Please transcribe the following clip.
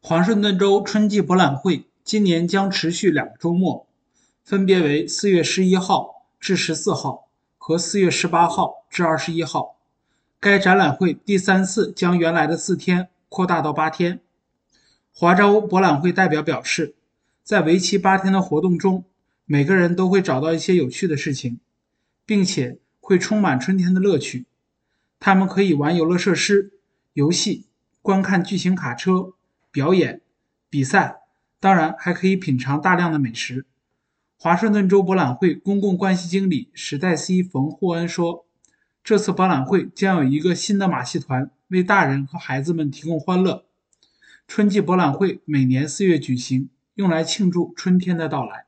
华盛顿州春季博览会今年将持续2个周末，分别为4月11号至14号和4月18号至21号。该展览会第3次将原来的4天扩大到8天。华州博览会代表表示，在为期8天的活动中，每个人都会找到一些有趣的事情，并且会充满春天的乐趣。他们可以玩游乐设施、游戏、观看巨型卡车、表演、比赛，当然还可以品尝大量的美食。华盛顿州博览会公共关系经理史黛西·冯霍恩说，这次博览会将有一个新的马戏团为大人和孩子们提供欢乐。春季博览会每年4月举行，用来庆祝春天的到来。